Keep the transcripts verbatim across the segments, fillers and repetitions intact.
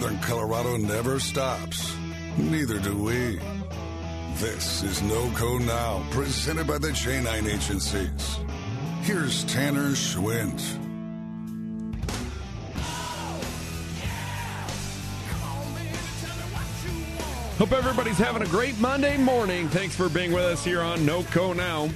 Northern Colorado never stops. Neither do we. This is NoCo Now, presented by the J nine Agencies. Here's Tanner Schwint. Hope everybody's having a great Monday morning. Thanks for being with us here on NoCo Now.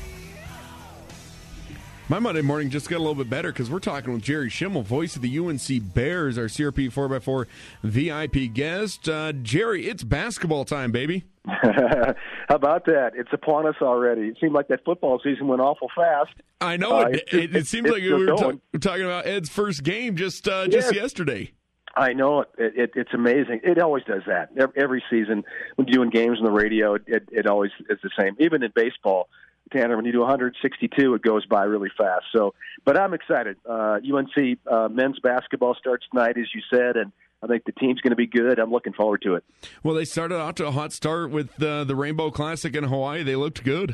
My Monday morning just got a little bit better because we're talking with Jerry Schimmel, voice of the U N C Bears, our C R P four by four V I P guest. Uh, Jerry, it's basketball time, baby. How about that? It's upon us already. It seemed like that football season went awful fast. I know. Uh, it, it, it seems like we were ta- talking about Ed's first game just uh, just yes. yesterday. I know. It, it, it's amazing. It always does that. Every season when you're doing games on the radio, it, it, it always is the same. Even in baseball, Tanner, when you do one hundred sixty-two, it goes by really fast. So, but I'm excited. Uh, U N C uh, men's basketball starts tonight, as you said, and I think the team's going to be good. I'm looking forward to it. Well, they started out to a hot start with uh, the Rainbow Classic in Hawaii. They looked good.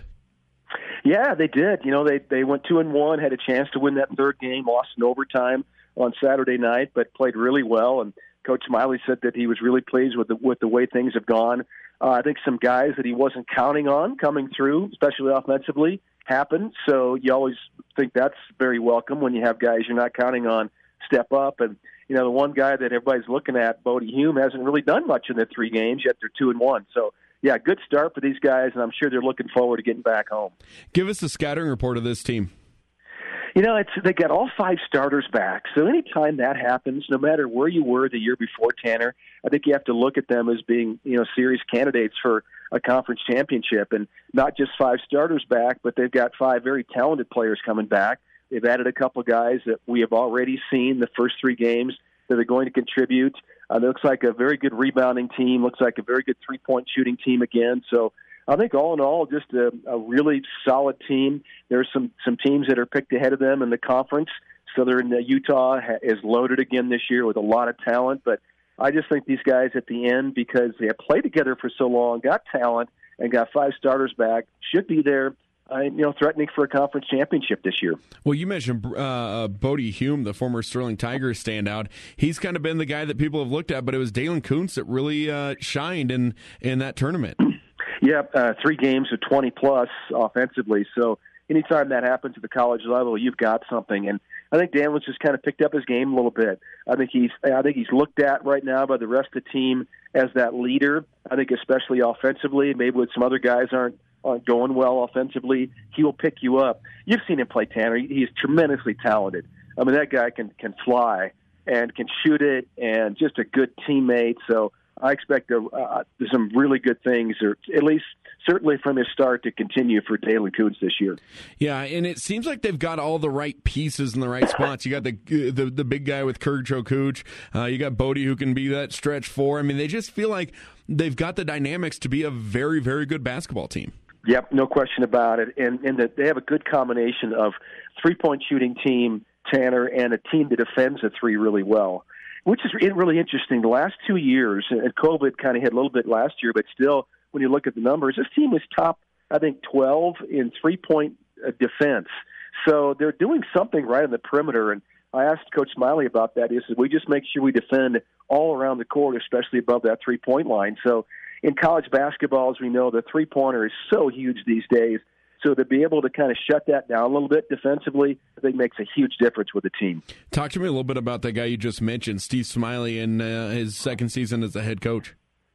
Yeah, they did. You know, they they went two and one, had a chance to win that third game, lost in overtime on Saturday night, but played really well. And Coach Smiley said that he was really pleased with the with the way things have gone. Uh, I think some guys that he wasn't counting on coming through, especially offensively, happened. So you always think that's very welcome when you have guys you're not counting on step up. And, you know, the one guy that everybody's looking at, Bodie Hume, hasn't really done much in the three games, yet they're two and one. So, yeah, good start for these guys, and I'm sure they're looking forward to getting back home. Give us a scattering report of this team. You know, it's they got all five starters back. So anytime that happens, no matter where you were the year before, Tanner, I think you have to look at them as being, you know, serious candidates for a conference championship. And not just five starters back, but they've got five very talented players coming back. They've added a couple of guys that we have already seen the first three games that are going to contribute. Uh, it looks like a very good rebounding team. Looks like a very good three-point shooting team again. So I think all in all, just a, a really solid team. There's some, some teams that are picked ahead of them in the conference. Southern uh, Utah ha- is loaded again this year with a lot of talent. But I just think these guys at the end, because they have played together for so long, got talent, and got five starters back, should be there, uh, you know, threatening for a conference championship this year. Well, you mentioned uh, Bodie Hume, the former Sterling Tigers standout. He's kind of been the guy that people have looked at, but it was Dalen Kuntz that really uh, shined in, in that tournament. Yeah, uh, three games of twenty plus offensively. So anytime that happens at the college level, you've got something. And I think Dan was just kind of picked up his game a little bit. I think he's I think he's looked at right now by the rest of the team as that leader. I think especially offensively, maybe with some other guys aren't aren't going well offensively, he will pick you up. You've seen him play, Tanner. He's tremendously talented. I mean, that guy can can fly and can shoot it, and just a good teammate. So I expect uh, uh, some really good things, or at least certainly from his start, to continue for Dalen Kuntz this year. Yeah, and it seems like they've got all the right pieces in the right spots. You got the the, the big guy with Kurcho Kuch. Uh, you got Bodie, who can be that stretch four. I mean, they just feel like they've got the dynamics to be a very, very good basketball team. Yep, no question about it. And, and that they have a good combination of three-point shooting team, Tanner, and a team that defends a three really well, which is really interesting. The last two years, and COVID kind of hit a little bit last year, but still, when you look at the numbers, this team was top, I think, twelve in three-point defense. So they're doing something right on the perimeter. And I asked Coach Smiley about that. He said, we just make sure we defend all around the court, especially above that three-point line. So in college basketball, as we know, the three-pointer is so huge these days. So to be able to kind of shut that down a little bit defensively, I think makes a huge difference with the team. Talk to me a little bit about that guy you just mentioned, Steve Smiley, in uh, his second season as a head coach.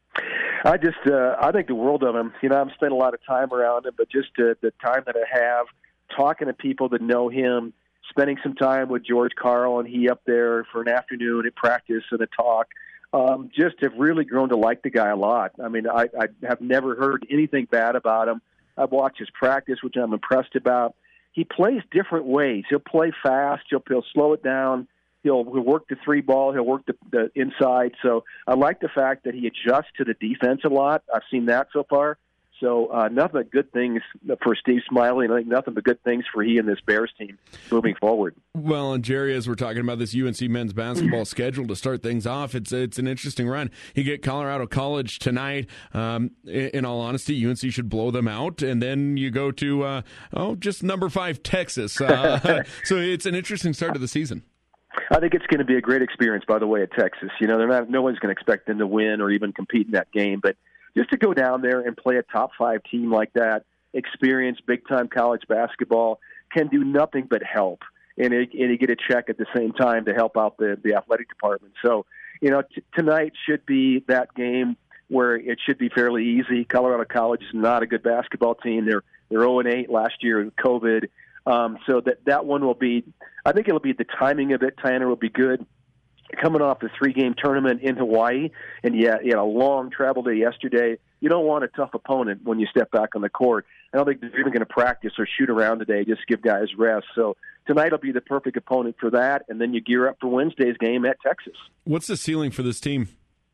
I just, uh, I think the world of him. You know, I've spent a lot of time around him, but just uh, the time that I have talking to people that know him, spending some time with George Karl and he up there for an afternoon at practice and a talk, um, just have really grown to like the guy a lot. I mean, I, I have never heard anything bad about him. I've watched his practice, which I'm impressed about. He plays different ways. He'll play fast. He'll, he'll slow it down. He'll, he'll work the three ball. He'll work the, the inside. So I like the fact that he adjusts to the defense a lot. I've seen that so far. So uh, nothing but good things for Steve Smiley, and I think nothing but good things for he and this Bears team moving forward. Well, and Jerry, as we're talking about this U N C men's basketball schedule to start things off, it's it's an interesting run. You get Colorado College tonight. Um, in, in all honesty, U N C should blow them out, and then you go to uh, oh, just number five Texas. Uh, so it's an interesting start to the season. I think it's going to be a great experience, by the way, at Texas. You know, they're not. No one's going to expect them to win or even compete in that game, but just to go down there and play a top five team like that, experience big time college basketball, can do nothing but help, and, it, and you get a check at the same time to help out the the athletic department. So, you know, t- tonight should be that game where it should be fairly easy. Colorado College is not a good basketball team. They're they're oh and eight last year with COVID. Um, so that that one will be, I think it'll be the timing of it, Tanner, will be good. Coming off the three-game tournament in Hawaii, and yeah, you had a long travel day yesterday. You don't want a tough opponent when you step back on the court. I don't think they're even going to practice or shoot around today, just give guys rest. So tonight will be the perfect opponent for that, and then you gear up for Wednesday's game at Texas. What's the ceiling for this team?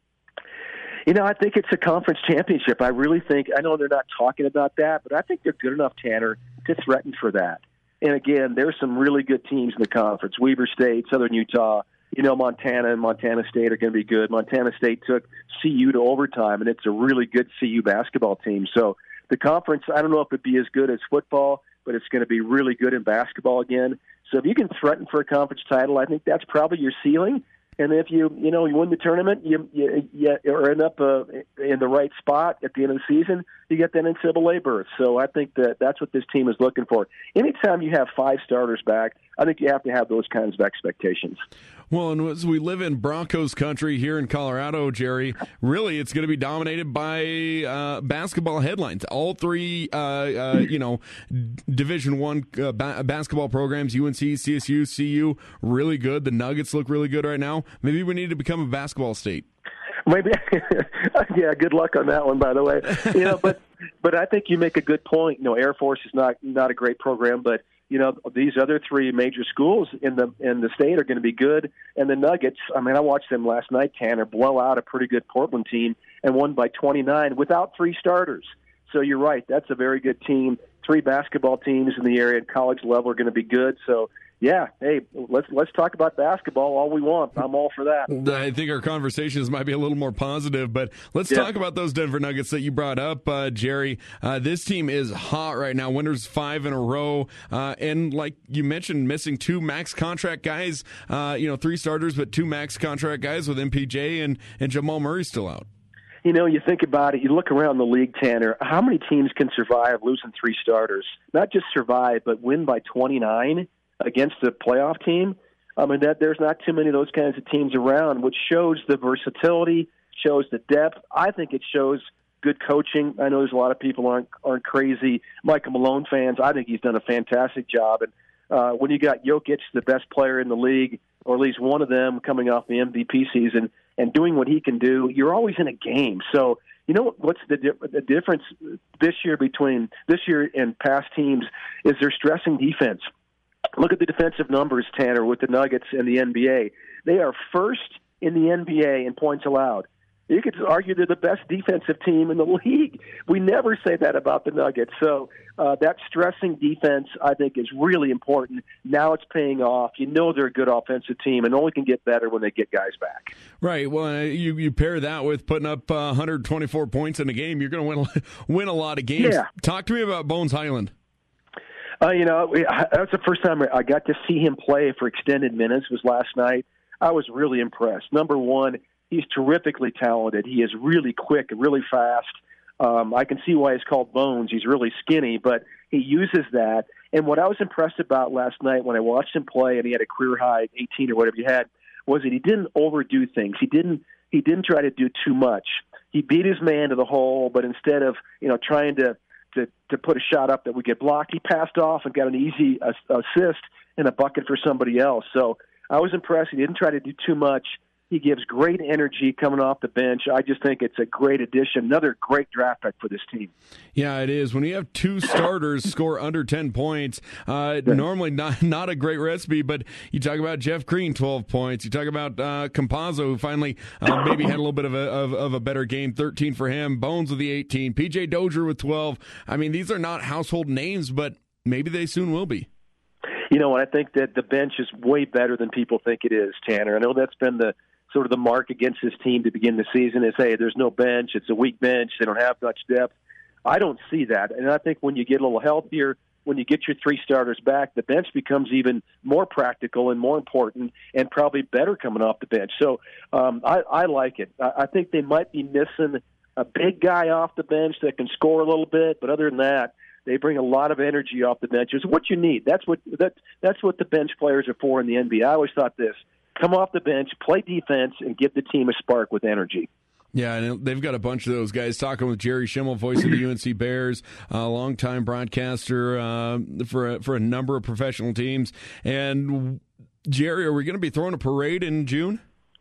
You know, I think it's a conference championship. I really think, I know they're not talking about that, but I think they're good enough, Tanner, to threaten for that. And again, there's some really good teams in the conference. Weber State, Southern Utah, you know, Montana and Montana State are going to be good. Montana State took C U to overtime, and it's a really good C U basketball team. So the conference, I don't know if it'd be as good as football, but it's going to be really good in basketball again. So if you can threaten for a conference title, I think that's probably your ceiling. And if you, you know, you win the tournament, you, you, you or end up uh, in the right spot at the end of the season, you get that N C double A berth. So I think that that's what this team is looking for. Anytime you have five starters back, I think you have to have those kinds of expectations. Well, and as we live in Broncos country here in Colorado, Jerry, really it's going to be dominated by uh, basketball headlines. All three, uh, uh, you know, Division One uh, ba- basketball programs, U N C, C S U, C U, really good. The Nuggets look really good right now. Maybe we need to become a basketball state. Maybe, yeah. Good luck on that one, by the way. You know, but but I think you make a good point. You know, Air Force is not not a great program, but you know, these other three major schools in the in the state are going to be good. And the Nuggets, I mean, I watched them last night, Tanner, blow out a pretty good Portland team and won by twenty-nine without three starters. So you're right, that's a very good team. Three basketball teams in the area at college level are going to be good. So, yeah, hey, let's let's talk about basketball all we want. I'm all for that. I think our conversations might be a little more positive, but let's yeah. talk about those Denver Nuggets that you brought up, uh, Jerry. Uh, this team is hot right now. Winners five in a row, uh, and like you mentioned, missing two max contract guys. Uh, you know, three starters, but two max contract guys with M P J and and Jamal Murray still out. You know, you think about it, you look around the league, Tanner, how many teams can survive losing three starters? Not just survive, but win by twenty-nine against a playoff team. I mean, that there's not too many of those kinds of teams around, which shows the versatility, shows the depth. I think it shows good coaching. I know there's a lot of people aren't aren't crazy Michael Malone fans. I think he's done a fantastic job. And uh, when you got Jokic, the best player in the league, or at least one of them coming off the M V P season and doing what he can do, you're always in a game. So, you know what's the, di- the difference this year between this year and past teams is they're stressing defense. Look at the defensive numbers, Tanner, with the Nuggets and the N B A. They are first in the N B A in points allowed. You could argue they're the best defensive team in the league. We never say that about the Nuggets. So uh, that stressing defense, I think, is really important. Now it's paying off. You know they're a good offensive team and only can get better when they get guys back. Right. Well, uh, you, you pair that with putting up uh, one hundred twenty-four points in a game, you're going to win, win a lot of games. Yeah. Talk to me about Bones Hyland. Uh, you know, that was the first time I got to see him play for extended minutes was last night. I was really impressed. Number one, he's terrifically talented. He is really quick and really fast. Um, I can see why he's called Bones. He's really skinny, but he uses that. And what I was impressed about last night when I watched him play, and he had a career high eighteen or whatever he had, was that he didn't overdo things. He didn't he didn't try to do too much. He beat his man to the hole, but instead of you know trying to to, to put a shot up that would get blocked, he passed off and got an easy assist and a bucket for somebody else. So I was impressed. He didn't try to do too much. He gives great energy coming off the bench. I just think it's a great addition, another great draft pick for this team. Yeah, it is. When you have two starters score under ten points, uh, yeah. normally not not a great recipe, but you talk about Jeff Green, twelve points. You talk about uh, Campazzo, who finally uh, maybe had a little bit of a, of, of a better game, thirteen for him. Bones with the eighteen. P J Dozier with twelve. I mean, these are not household names, but maybe they soon will be. You know, and I think that the bench is way better than people think it is, Tanner. I know that's been the sort of the mark against this team to begin the season is, hey, there's no bench. It's a weak bench. They don't have much depth. I don't see that. And I think when you get a little healthier, when you get your three starters back, the bench becomes even more practical and more important and probably better coming off the bench. So um, I, I like it. I, I think they might be missing a big guy off the bench that can score a little bit, but other than that, they bring a lot of energy off the bench. It's what you need. That's what that, that's what the bench players are for in the N B A. I always thought this. Come off the bench, play defense, and give the team a spark with energy. Yeah, and they've got a bunch of those guys. Talking with Jerry Schimmel, voice of the U N C Bears, a longtime broadcaster uh, for, a, for a number of professional teams. And, Jerry, are we going to be throwing a parade in June?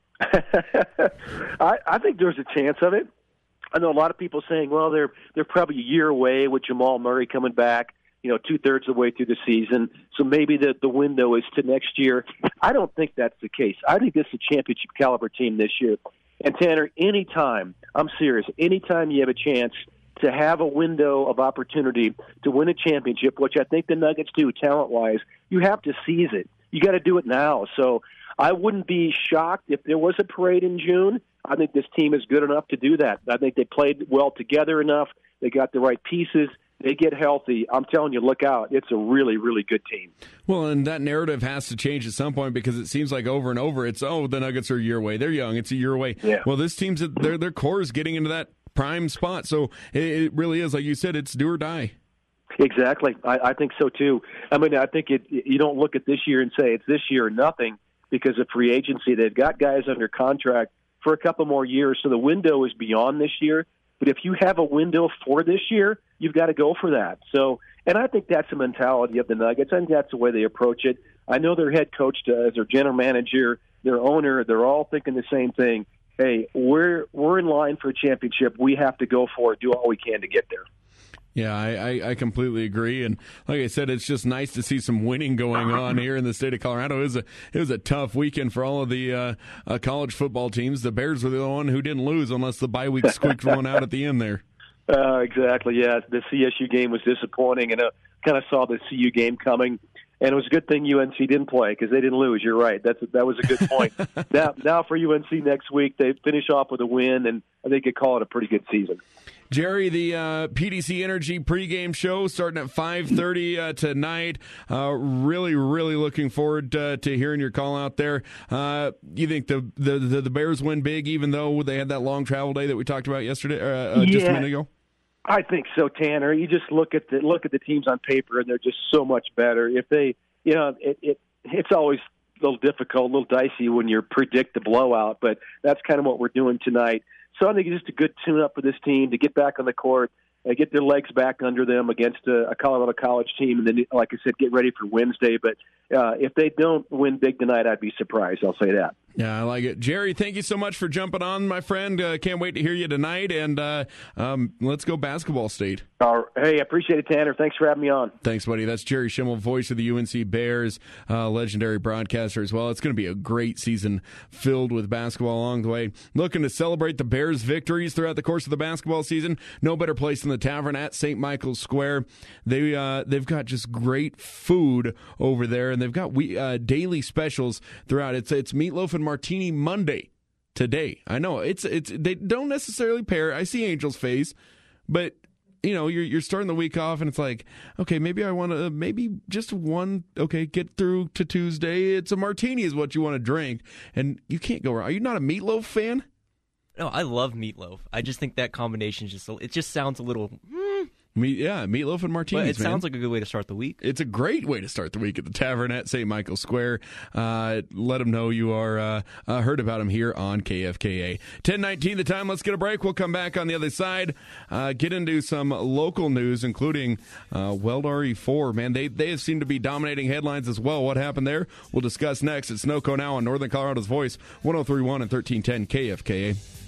I, I think there's a chance of it. I know a lot of people saying, well, they're they're probably a year away with Jamal Murray coming back, you know, two-thirds of the way through the season. So maybe the, the window is to next year. I don't think that's the case. I think this is a championship-caliber team this year. And, Tanner, anytime, I'm serious, anytime you have a chance to have a window of opportunity to win a championship, which I think the Nuggets do talent-wise, you have to seize it. You got to do it now. So I wouldn't be shocked if there was a parade in June. I think this team is good enough to do that. I think they played well together enough. They got the right pieces. They get healthy. I'm telling you, look out. It's a really, really good team. Well, and that narrative has to change at some point because it seems like over and over it's, oh, the Nuggets are a year away. They're young. It's a year away. Yeah. Well, this team's, their, their core is getting into that prime spot. So it, it really is, like you said, it's do or die. Exactly. I, I think so, too. I mean, I think it, you don't look at this year and say it's this year or nothing because of free agency. They've got guys under contract for a couple more years, so the window is beyond this year. But if you have a window for this year, you've got to go for that. So, and I think that's the mentality of the Nuggets. I think that's the way they approach it. I know their head coach does, their general manager, their owner, they're all thinking the same thing. Hey, we're we're in line for a championship. We have to go for it, do all we can to get there. Yeah, I, I, I completely agree, and like I said, it's just nice to see some winning going on here in the state of Colorado. It was a it was a tough weekend for all of the uh, uh, college football teams. The Bears were the one who didn't lose, unless the bye week squeaked one out at the end there. Uh, exactly. Yeah, the C S U game was disappointing, and I kind of saw the C U game coming. And it was a good thing U N C didn't play because they didn't lose. You're right. That's that was a good point. now, now for U N C next week, they finish off with a win, and I think they call it a pretty good season. Jerry, the uh, P D C Energy pregame show starting at five thirty uh, tonight. Uh, really, really looking forward uh, to hearing your call out there. Uh, you think the, the, the, the Bears win big, even though they had that long travel day that we talked about yesterday, uh, uh, yeah, just a minute ago? I think so, Tanner. You just look at the look at the teams on paper, and they're just so much better. If they, you know, it, it it's always a little difficult, a little dicey when you predict the blowout, but that's kind of what we're doing tonight. So I think it's just a good tune-up for this team to get back on the court, uh, get their legs back under them against a, a Colorado College team, and then, like I said, get ready for Wednesday. But uh, if they don't win big tonight, I'd be surprised. I'll say that. Yeah, I like it. Jerry, thank you so much for jumping on, my friend. Uh, can't wait to hear you tonight, and uh, um, let's go basketball state. Uh, hey, I appreciate it, Tanner. Thanks for having me on. Thanks, buddy. That's Jerry Schimmel, voice of the U N C Bears, uh, legendary broadcaster as well. It's going to be a great season filled with basketball along the way. Looking to celebrate the Bears' victories throughout the course of the basketball season. No better place than the Tavern at Saint Michael's Square. They, uh, they've got just great food over there, and they've got we, uh, daily specials throughout. It's, it's Meatloaf and Martini Monday today. I know it's it's they don't necessarily pair. I see Angel's face, but you know you're you're starting the week off and it's like, okay, maybe I want to maybe just one. Okay, get through to Tuesday. It's a martini is what you want to drink, and you can't go wrong. Are you not a Meatloaf fan? No, I love Meatloaf. I just think that combination is just it just sounds a little. Mm. Me, yeah, Meatloaf and martinis, but it man. sounds like a good way to start the week. It's a great way to start the week at the Tavern at Saint Michael's Square. Uh, let them know you are uh, uh, heard about them here on K F K A. ten nineteen the time. Let's get a break. We'll come back on the other side. Uh, get into some local news, including uh, Weld R E four. Man, they, they seem to be dominating headlines as well. What happened there? We'll discuss next. It's Snowco Now on Northern Colorado's Voice, one oh three point one and thirteen ten K F K A.